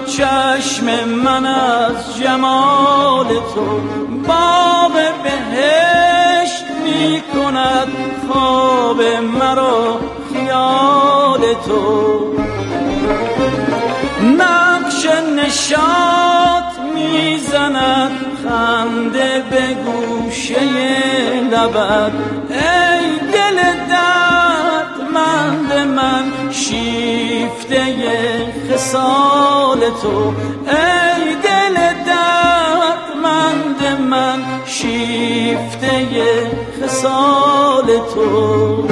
چشم من از جمال تو، باغ بهشت می کند خواب مرا خیال تو. نقش نشاط می زند خنده به گوشه لبت، ای دل دردمند من شیفته خصال تو، ای دل دردمند من شیفته خصال تو.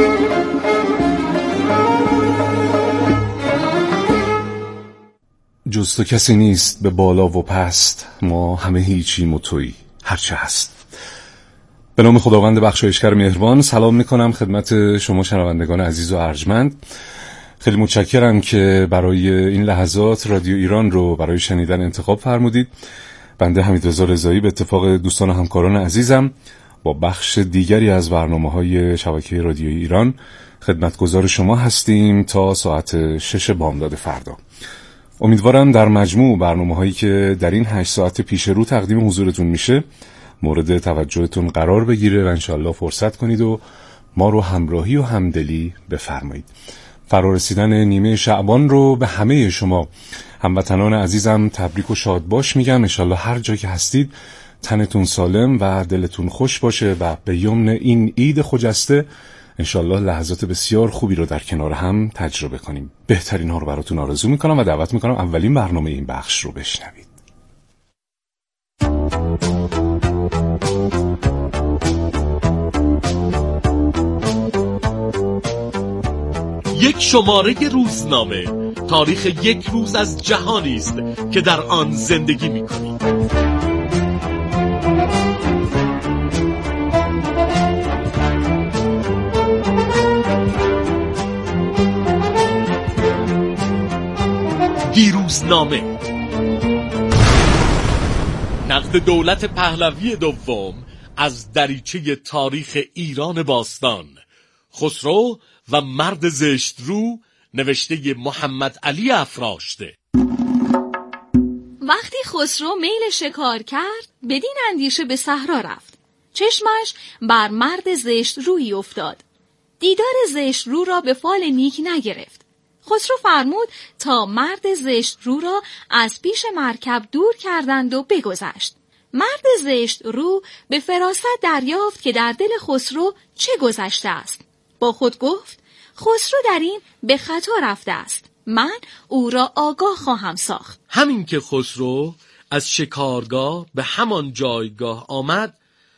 جز تو کسی نیست به بالا و پست، ما همه هیچیم و تویی هرچه هست. به نام خداوند بخشایشگر مهربان سلام میکنم خدمت شما شنوندگان عزیز و ارجمند. خیلی متشکرم که برای این لحظات رادیو ایران رو برای شنیدن انتخاب فرمودید. بنده حمیدرضا رضایی به اتفاق دوستان و همکاران عزیزم با بخش دیگری از برنامه‌های شبکه رادیو ایران خدمتگزار شما هستیم تا ساعت 6 بامداد فردا. امیدوارم در مجموع برنامه‌هایی که در این 8 ساعت پیش رو تقدیم حضورتون میشه مورد توجهتون قرار بگیره و انشالله فرصت کنید و ما رو همراهی و همدلی بفرمایید. فرارسیدن نیمه شعبان رو به همه شما هموطنان عزیزم تبریک و شاد باش میگم. انشالله هر جا که هستید تنتون سالم و دلتون خوش باشه و به یمن این عید خجسته انشالله لحظات بسیار خوبی رو در کنار هم تجربه کنیم. بهترین ها رو براتون آرزو میکنم و دعوت میکنم اولین برنامه این بخش رو بشنوید. یک شماره روزنامه، تاریخ یک روز از جهانی است که در آن زندگی می‌کنید. دیروزنامه. نقد دولت پهلوی دوم از دریچه تاریخ ایران باستان، خسرو و مرد زشت رو، نوشته محمد علی افراشته. وقتی خسرو میل شکار کرد بدین اندیشه به صحرا رفت. چشمش بر مرد زشت رویی افتاد. دیدار زشت رو را به فال نیک نگرفت. خسرو فرمود تا مرد زشت رو را از پیش مرکب دور کردند و بگذشت. مرد زشت رو به فراست دریافت که در دل خسرو چه گذشته است. با خود گفت خسرو در این به خطا رفته است، من او را آگاه خواهم ساخت. همین که خسرو از شکارگاه به همان جایگاه آمد،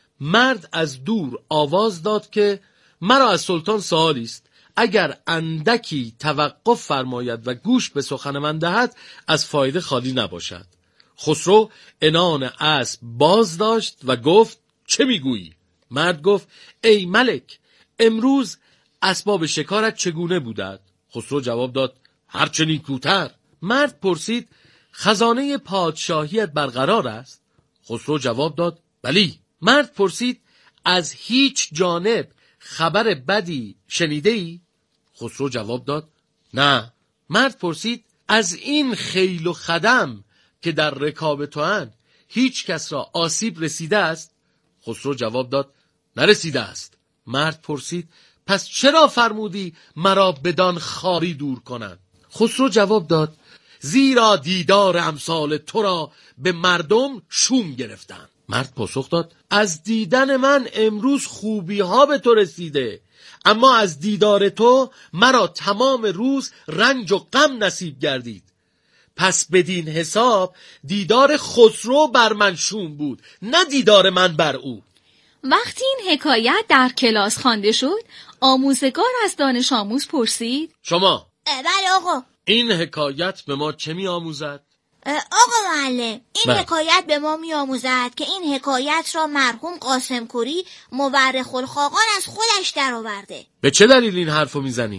مرد از دور آواز داد که مرا از سلطان سؤالی است، اگر اندکی توقف فرماید و گوش به سخن من دهد از فایده خالی نباشد. خسرو عنان اسب باز داشت و گفت چه میگویی؟ مرد گفت ای ملک، امروز اسباب شکارت چگونه بودند؟ خسرو جواب داد هرچه نیکوتر. مرد پرسید خزانه پادشاهیت برقرار است؟ خسرو جواب داد بلی. مرد پرسید از هیچ جانب خبر بدی شنیده ای؟ خسرو جواب داد نه. مرد پرسید از این خیل و خدم که در رکاب توان هیچ کس را آسیب رسیده است؟ خسرو جواب داد نرسیده است. مرد پرسید پس چرا فرمودی مرا بدان خاری دور کنند؟ خسرو جواب داد زیرا دیدار امثال تو را به مردم شوم گرفتند. مرد پاسخ داد از دیدن من امروز خوبی ها به تو رسیده، اما از دیدار تو مرا تمام روز رنج و غم نصیب گردید. پس بدین حساب دیدار خسرو بر من شوم بود، نه دیدار من بر او. وقتی این حکایت در کلاس خوانده شد، آموزگار از دانش آموز پرسید شما بله آقا، این حکایت به ما چه می آموزد؟ آقا معلم، این حکایت به ما می آموزد که این حکایت را مرحوم قاسم کوری مورخ الخاقان از خودش درآورده. به چه دلیل این حرفو میزنی؟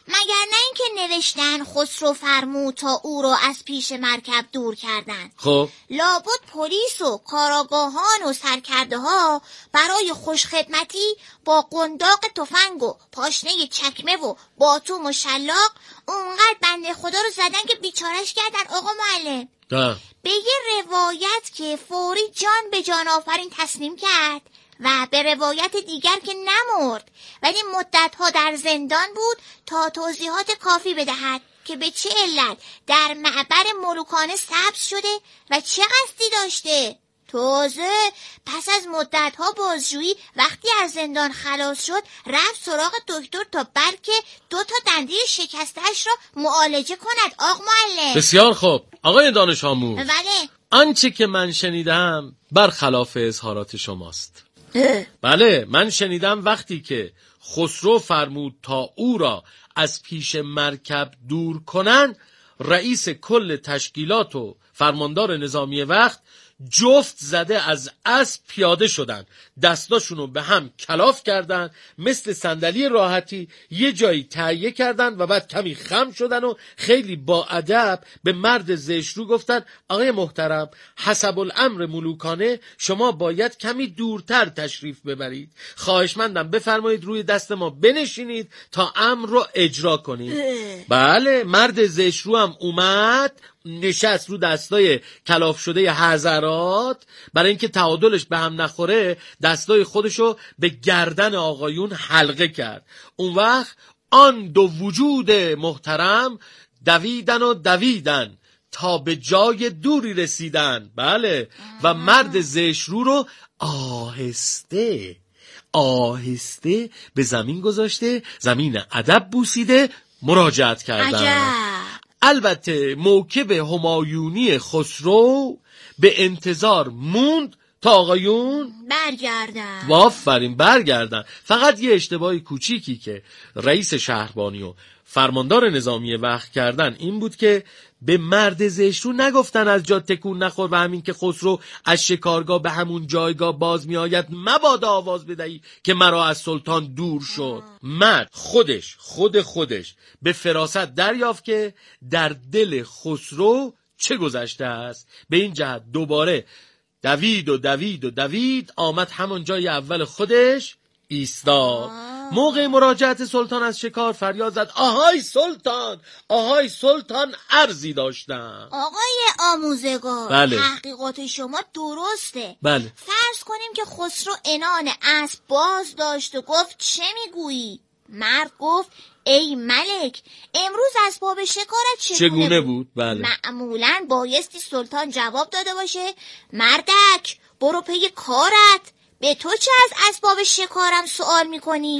مگر نه اینکه نوشتن خسرو فرمود تا او را از پیش مرکب دور کردند. خب لابد پلیس و کاراگاهان و سرکرده ها برای خوشخدمتی با قنداق تفنگ و پاشنه چکمه و باتوم و شلاق اونقدر بنده خدا رو زدن که بیچارش کردن. آقا معلم، به یه روایت که فوری جان به جان آفرین تسلیم کرد و به روایت دیگر که نمرد ولی مدتها در زندان بود تا توضیحات کافی بدهد که به چه علت در معبر ملوکانه سبز شده و چه قصدی داشته. تازه پس از مدتها بازجویی وقتی از زندان خلاص شد رفت سراغ دکتر تا بلکه 2 دنده شکسته‌اش را معالجه کند. آقا معلم. بسیار خوب آقای دانش آموز. بله. آنچه که من شنیدم برخلاف اظهارات شماست. بله، من شنیدم وقتی که خسرو فرمود تا او را از پیش مرکب دور کنن، رئیس کل تشکیلات و فرماندار نظامی وقت جفت زده از اسب پیاده شدن، دستاشونو به هم کلاف کردن، مثل صندلی راحتی یه جایی تهیه کردن و بعد کمی خم شدن و خیلی با ادب به مرد زشترو گفتن آقای محترم، حسب الامر ملوکانه شما باید کمی دورتر تشریف ببرید، خواهشمندم بفرمایید روی دست ما بنشینید تا امر رو اجرا کنید. بله، مرد زشترو هم اومد نشست رو دستای کلاف شده حضرات، برای اینکه تعادلش به هم نخوره دستای خودشو به گردن آقایون حلقه کرد. اون وقت آن 2 وجود محترم دویدن تا به جای دوری رسیدن. بله، و مرد زشترو رو آهسته به زمین گذاشته، زمین ادب بوسیده، مراجعت کردن. البته موکب همایونی خسرو به انتظار موند تا آقایون برگردن. فقط یه اشتباهی کوچیکی که رئیس شهربانی و فرماندار نظامی وقت کردن این بود که به مرد زشترو نگفتن از جا تکون نخور و همین که خسرو از شکارگاه به همون جایگاه باز می آید مبادا آواز بدهی که مرا از سلطان دور شد. مرد خودش به فراست دریافت که در دل خسرو چه گذشته است. به این جهت دوباره دوید آمد همون جای اول خودش ایستاد. موقع مراجعت سلطان از شکار فریاد زد آهای سلطان عرضی داشتم. آقای آموزگار، بله. تحقیقات شما درسته. بله. فرض کنیم که خسرو عنان اسب باز داشت و گفت چه میگویی؟ مرد گفت ای ملک، امروز اسباب شکارت چگونه بود؟ بله. معمولاً بایستی سلطان جواب داده باشه مردک برو پی کارت، به تو چه از اسباب شکارم سوال میکنی؟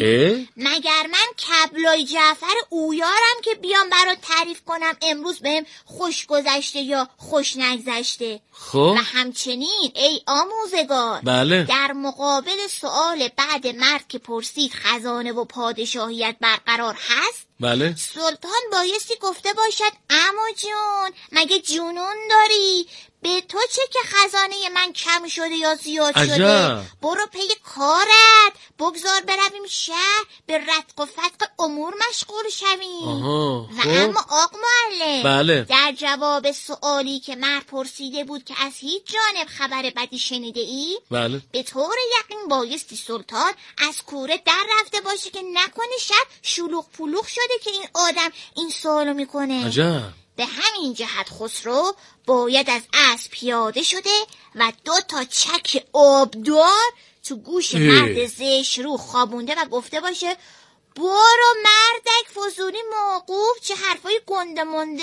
مگر من کبلای جعفر اویارم که بیام برات تعریف کنم امروز بهم خوش گذشته یا خوش نگذشته؟ خب. و همچنین ای آموزگار، بله. در مقابل سوال بعد مرد که پرسید خزانه و پادشاهیت برقرار هست، بله. سلطان بایستی گفته باشد عمو جون مگه جنون داری؟ به تو چه که خزانه من کم شده یا زیاد شده؟ برو پی کارت، بگذار برویم شهر به رتق و فتق امور مشغول شویم. و اما آقا معلم، بله. در جواب سوالی که مرد پرسیده بود که از هیچ جانب خبر بدی شنیده ای؟ بله. به طور یقین بایستی سلطان از کوره در رفته باشه که نکنه شب شلوغ پلوغ شده که این آدم این سوالو میکنه. عجب. به همین جهت خسرو باید از اسب پیاده شده و 2 چک آبدار تو گوش مرد زشترو خوابونده و گفته باشه برو مردک فضولی موقوف، چه حرفای گنده مونده،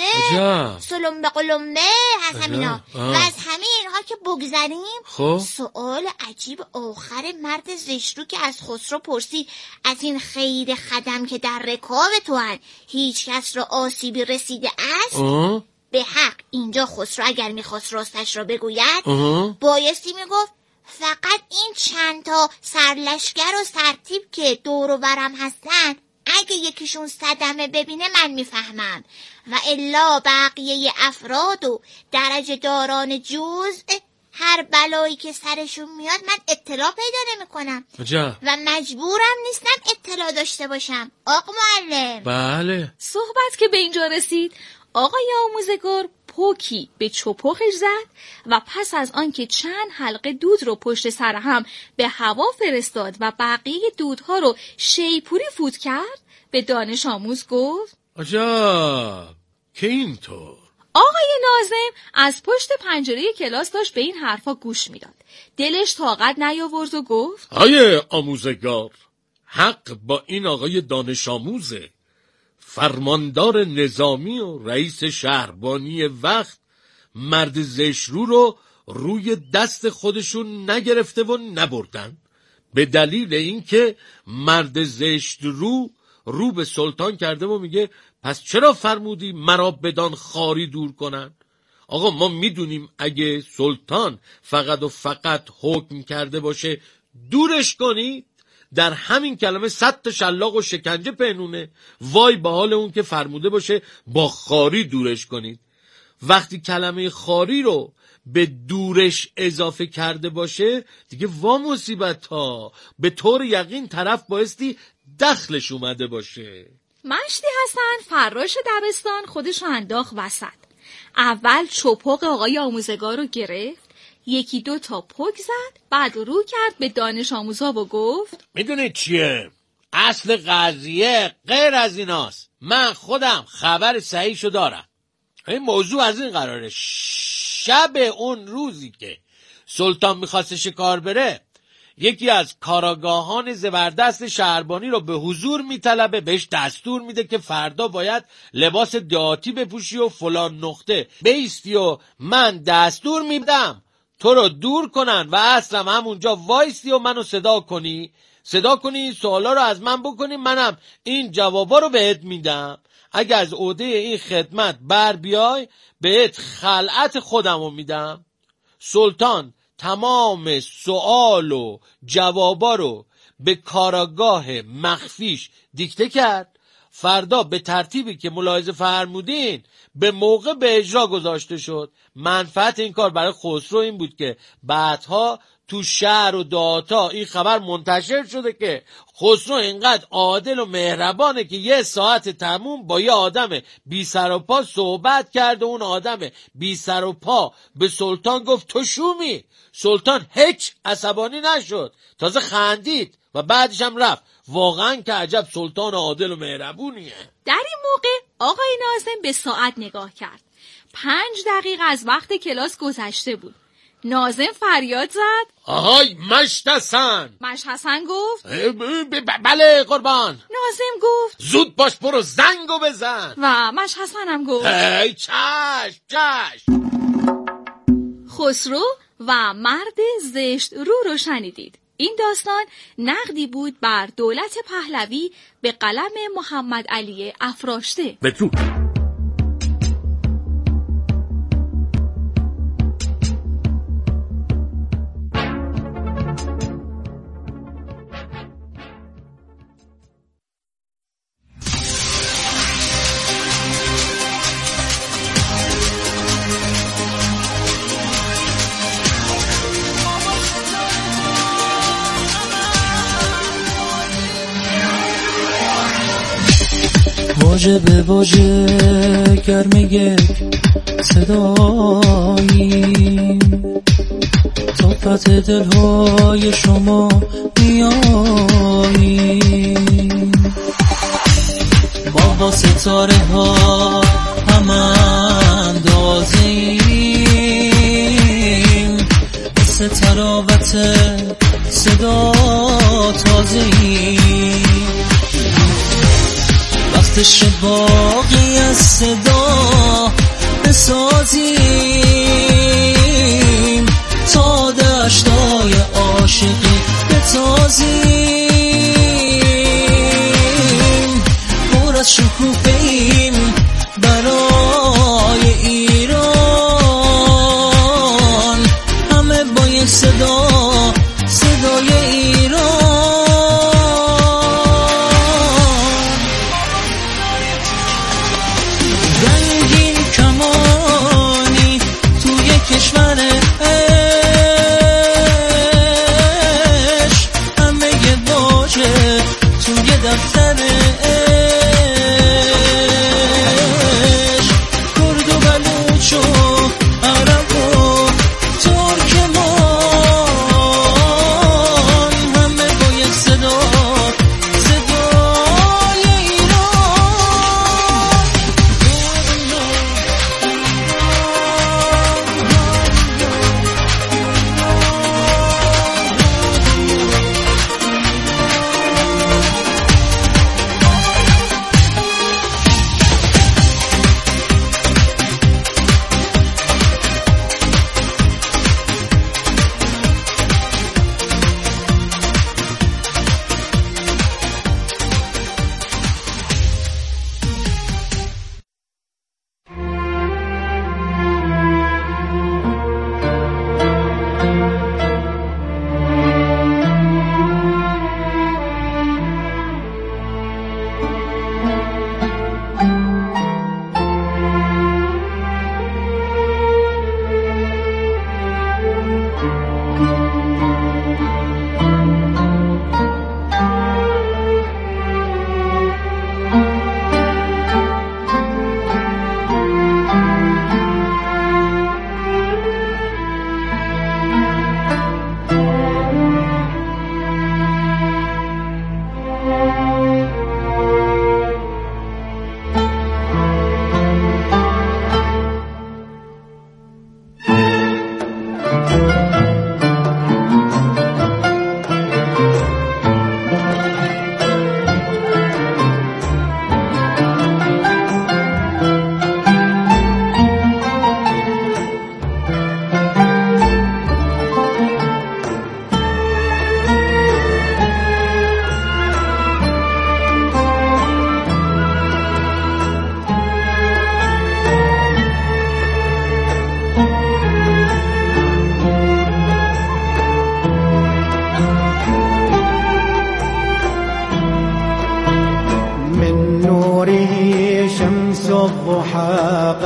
سلمبه قلمبه از همینا. و از همه اینها که بگذریم، سوال عجیب آخر مرد زشترو که از خسرو پرسید از این خیر خدم که در رکاب تو هن هیچ کس را آسیبی رسیده است؟ به حق اینجا خسرو اگر میخواست راستش را بگوید بایستی میگفت فقط این چند تا سرلشگر و سرتیپ که دور و برم هستن اگه یکیشون صدمه ببینه من میفهمم، و الا بقیه افراد و درجه داران جزء هر بلایی که سرشون میاد من اطلاع پیدا نمی‌کنم و مجبورم نیستم اطلاع داشته باشم. آقا معلم. بله. صحبت که به اینجا رسید، آقای آموزگار پوکی به چپخش زد و پس از آنکه چند حلقه دود رو پشت سر هم به هوا فرستاد و بقیه دودها رو شیپوری فوت کرد، به دانش آموز گفت عجب که اینطور. آقای ناظم از پشت پنجره کلاس داشت به این حرفا گوش میداد. دلش طاقت نیاورد و گفت آیه آموزگار، حق با این آقای دانش آموزه. فرماندار نظامی و رئیس شهربانی وقت مرد زشرو رو روی دست خودشون نگرفته و نبردن، به دلیل اینکه مرد زشرو به سلطان کرده و میگه پس چرا فرمودی مرا بدان خاری دور کنن؟ آقا ما میدونیم اگه سلطان فقط و فقط حکم کرده باشه دورش کنید، در همین کلمه 100 تا شلاق و شکنجه پنونه. وای به حال اون که فرموده باشه با خاری دورش کنید. وقتی کلمه خاری رو به دورش اضافه کرده باشه دیگه وا مصیبت ها، به طور یقین طرف بایستی دخلش اومده باشه. مشتی حسن فراش دبستان خودش رو انداخت وسط. اول چپق آقای آموزگار رو گرفت، یکی دو تا پک زد، بعد رو کرد به دانش آموزا و گفت میدونید چیه؟ اصل قضیه غیر از ایناست. من خودم خبر صحیحشو دارم. این موضوع از این قراره. شب اون روزی که سلطان میخواست شکار بره، یکی از کاراگاهان زبردست شهربانی رو به حضور میطلبه، بهش دستور میده که فردا باید لباس دهاتی بپوشی و فلان نقطه بیستی و من دستور میدم تو رو دور کنن و اصلا همونجا وایستی و منو صدا کنی این سوالا رو از من بکنی، منم این جوابا رو بهت میدم. اگه از عهده این خدمت بر بیای بهت خلعت خودم رو میدم. سلطان تمام سوال و جوابا رو به کاراگاه مخفیش دیکته کرد. فردا به ترتیبی که ملاحظه فرمودین به موقع به اجرا گذاشته شد. منفعت این کار برای خسرو این بود که بعدها تو شهر و دهاتا این خبر منتشر شده که خسرو اینقدر عادل و مهربانه که یه ساعت تموم با یه آدم بی سر و پا صحبت کرد و اون آدم بی سر و پا به سلطان گفت تو شومی. سلطان هیچ عصبانی نشد، تازه خندید و بعدش هم رفت. واقعا که عجب سلطان عادل و مهربونیه. در این موقع آقای ناظم به ساعت نگاه کرد. 5 دقیقه از وقت کلاس گذشته بود. ناظم فریاد زد آهای مشت حسن. مشت حسن گفت بله قربان. ناظم گفت زود باش برو زنگو بزن. و مشت حسن هم گفت ای چشم. خسرو و مرد زشت رو شنیدید. این داستان نقدی بود بر دولت پهلوی به قلم محمد علی افراشته. بدرود. واژه به واژه گرم یک صدایی تا فتح دلهای شما میایی، با ستاره ها هم اندازیم، مثل تراوت صدا تازه‌ای، وقتش باقی از صدا بسازیم، تا دشتای عاشقی بتازیم، پر از شکوفه‌ایم برای ایران، همه با یک صدای ایران. کشور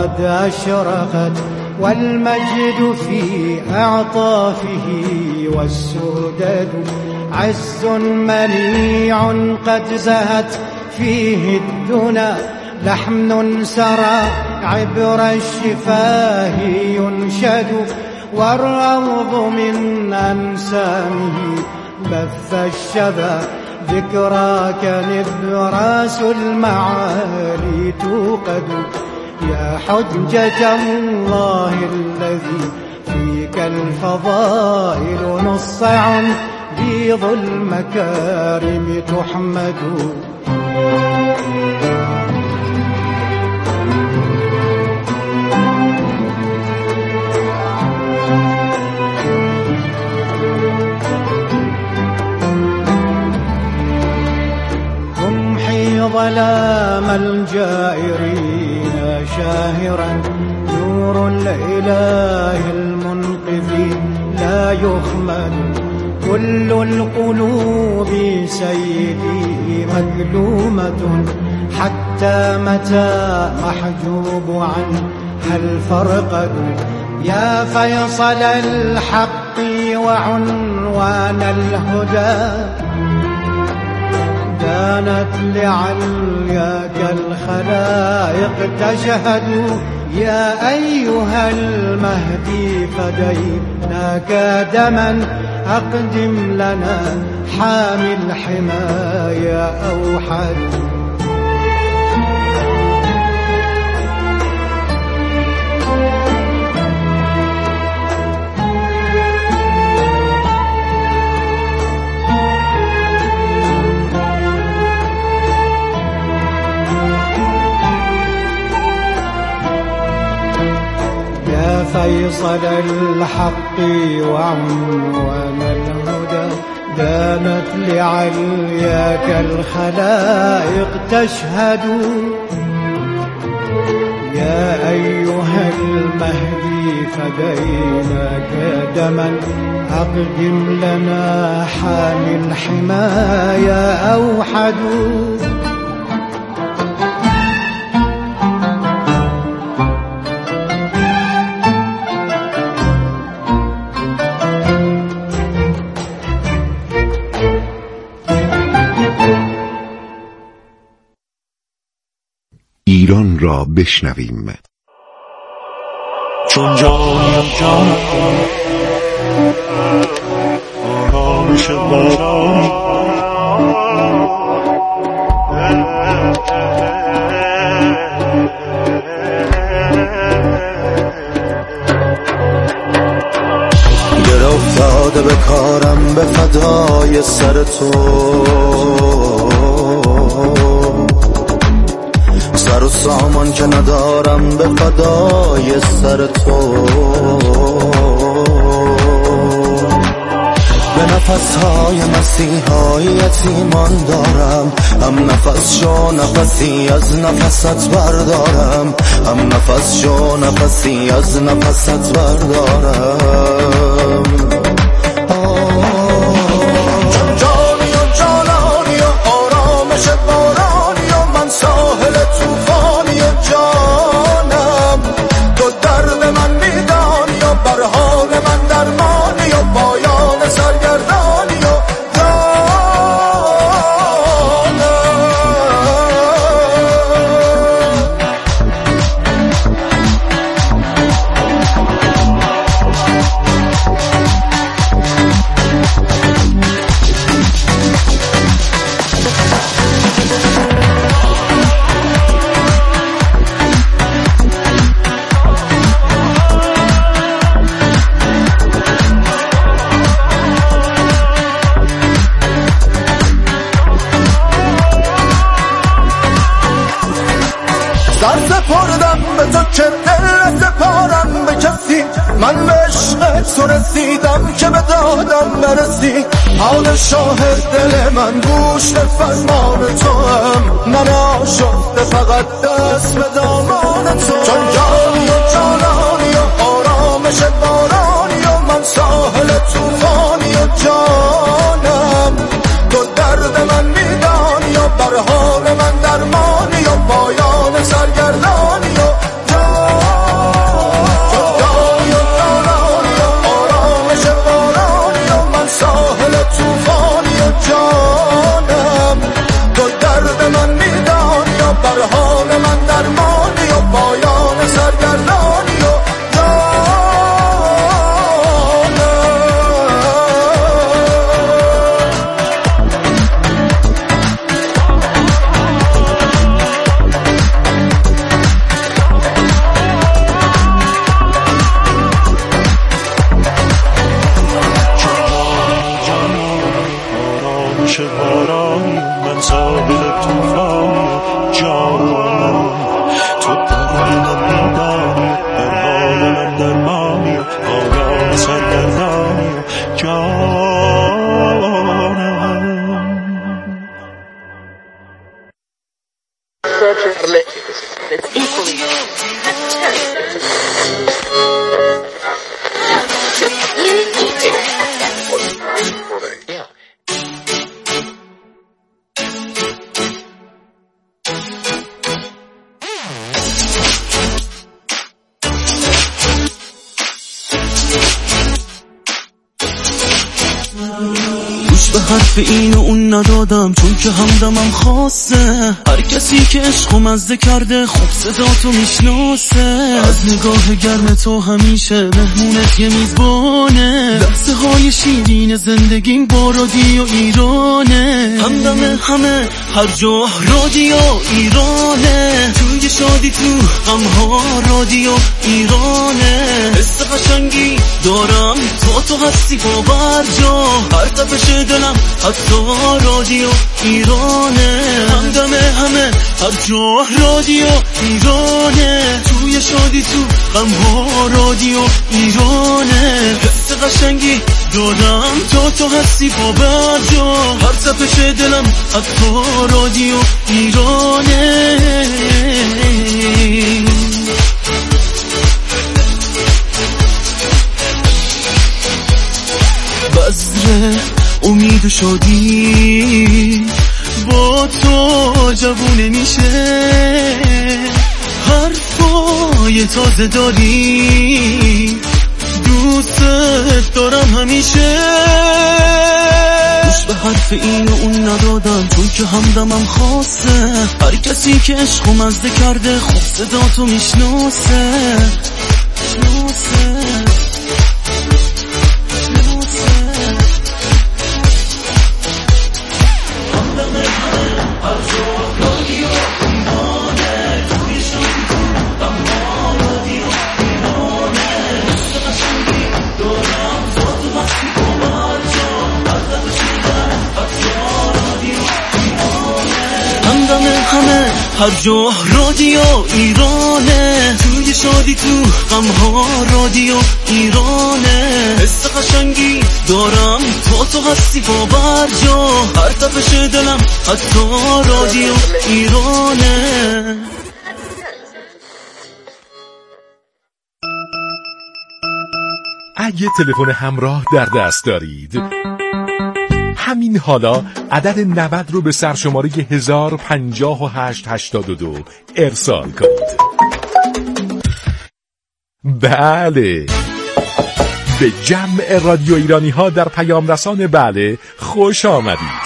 قد أشرقت والمجد في أعطافه والسؤدد عز منيع قد زهت فيه الدنا لحم سرى عبر الشفاه ينشد والروض من أنسامه بث الشذا ذكراك نبراس المعالي توقد يا حجة الله الذي فيك الفضائل نصع بيض المكارم تحمد ظلام الجائرين شاهرا نور الإله المنقذ لا يخمد كل القلوب سيدي مكلومة حتى متى محجوب عنها الفرقد يا فيصل الحق وعنوان الهدى كانت لعلياك الخلائق تشهد يا أيها المهدي فديناك دما أقدم لنا حامي الحماية أوحد فيصل الحق وعنوان الهدى دانت لعلياك الخلائق تشهد يا أيها المهدي فديناك دما أقدم لنا حامي الحماية أوحد ایران را بشنویم. چون جانم جان آرامش بارانی گر افتاده به کارم به فدای سر تو سر و سامان که ندارم به فدای سر تو به نفسهای مسیحای یتیمان دارم هم نفس شو نفسی از نفست بردارم هم نفس شو نفسی از نفست بردارم چون جانی و جانانی و آرامش بارانی و من ساحل توفانی جانم تو درد من میدانی و بر حال من درمانی و پایان سرگردانی و من به عشق تو رسیدم که به دادم نرسی حال شاهد دل من گوش به فرمان تو هم من آشفته فقط دست به دامان تو چون جانی و جانانی و آرامش بارانی و من ساحل توفانی و جانم تو درد من میدانی و بر حال من درمانی و پایان سرگردانی و جانم به حرف این و اون ندادم چون که همدمم خاصه. هر کسی که عشقو مزه کرده خوب صداتو میشناسه. از نگاه گرم تو همیشه مهمونت یه میزبانه. لحظه های شیرین زندگیم با رادیو ایرانه. همدم همه هر جا رادیو ایرانه. توی شادی تو غمها رادیو ایرانه. حس قشنگی دارم تو هستی باور جا. هر تپش دلم حتی رادیو ایرانه. همدم همه هر جا رادیو ایرانه. توی شادی تو غمها رادیو ایرانه. حس قشنگی دارم تو هستی باور جا. هر تپش دلم حتی رادیو ایرانه. بذر امید و شادی با تو جوونه میشه. حرفای تازه داری دوست دارم همیشه. گوش به حرف این و اون ندادم چون که همدمم خاصه. هر کسی که عشقو مزه کرده خوب صداتو میشناسه. همه هر جا رادیو ایرانه. توی شادی تو غمها رادیو ایرانه. حس قشنگی دارم تو هستی باور جا. هر تپش دلم حتی رادیو ایرانه. اگه تلفن همراه در دست دارید همین حالا عدد 90 رو به سرشماره 105882 ارسال کنید. بله، به جمع رادیو ایرانی ها در پیام رسان بله خوش آمدید.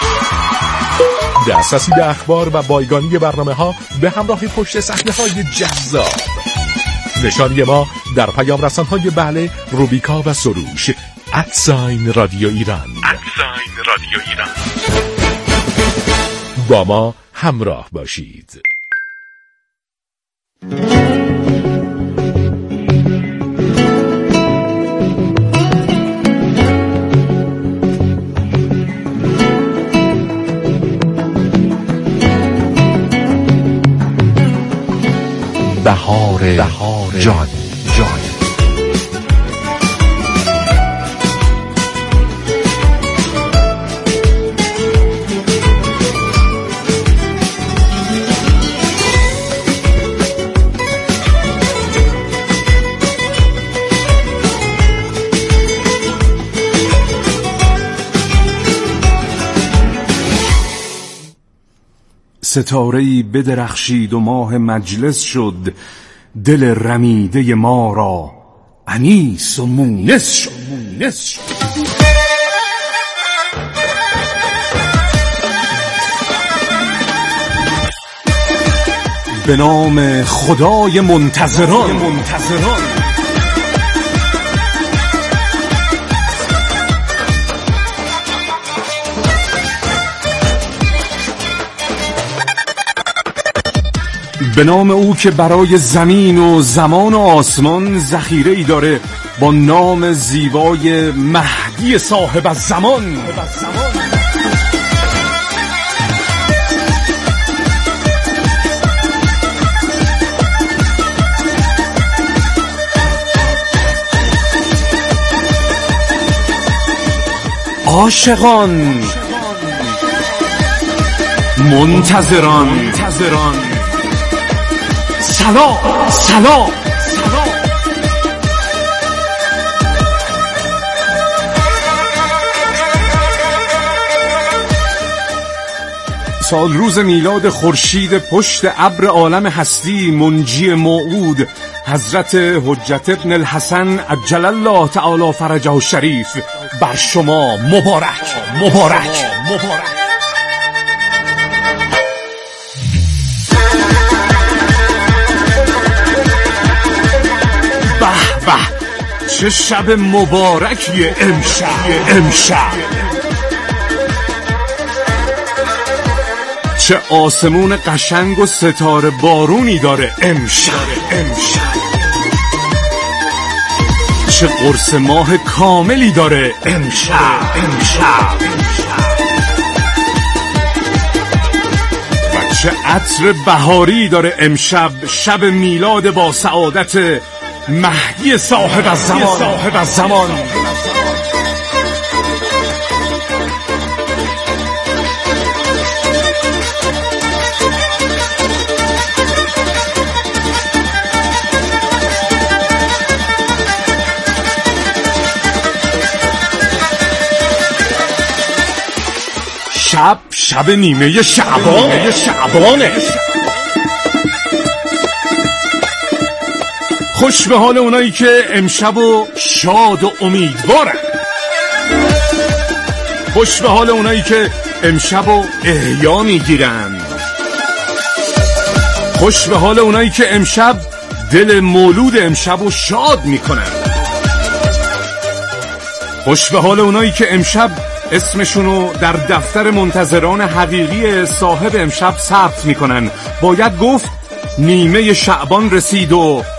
دسترسی به اخبار و بایگانی برنامه ها به همراه پشت صحنه های جذاب. نشانی ما در پیام رسان های بله، روبیکا و سروش @رادیو ایران. با ما همراه باشید. بهار جان. ستاره‌ای بدرخشید و ماه مجلس شد. دل رمیده ما را انیس و مونس شد. به نام خدای منتظران. به نام او که برای زمین و زمان و آسمان ذخیره‌ای داره با نام زیبای مهدی صاحب الزمان. عاشقان، منتظران، سلام. سال روز میلاد خورشید پشت ابر عالم هستی، منجی موعود، حضرت حجت ابن الحسن عجل الله تعالی فرجه الشریف بر شما مبارک مبارک مبارک. به به چه شب مبارکی امشب. چه آسمون قشنگ و ستاره بارونی داره امشب. چه قرص ماه کاملی داره امشب. و چه عطر بهاری داره امشب، شب میلاد با سعادت مهدی صاحب الزمان. شب نیمه شعبانه. خوش به حال اونایی که امشب و شاد و امیدوارن. خوش به حال اونایی که امشب و احیا میگیرن. خوش به حال اونایی که امشب دل مولود امشب و شاد میکنن. خوش به حال اونایی که امشب اسمشونو در دفتر منتظران حقیقی صاحب امشب ثبت میکنن. باید گفت نیمه شعبان رسید و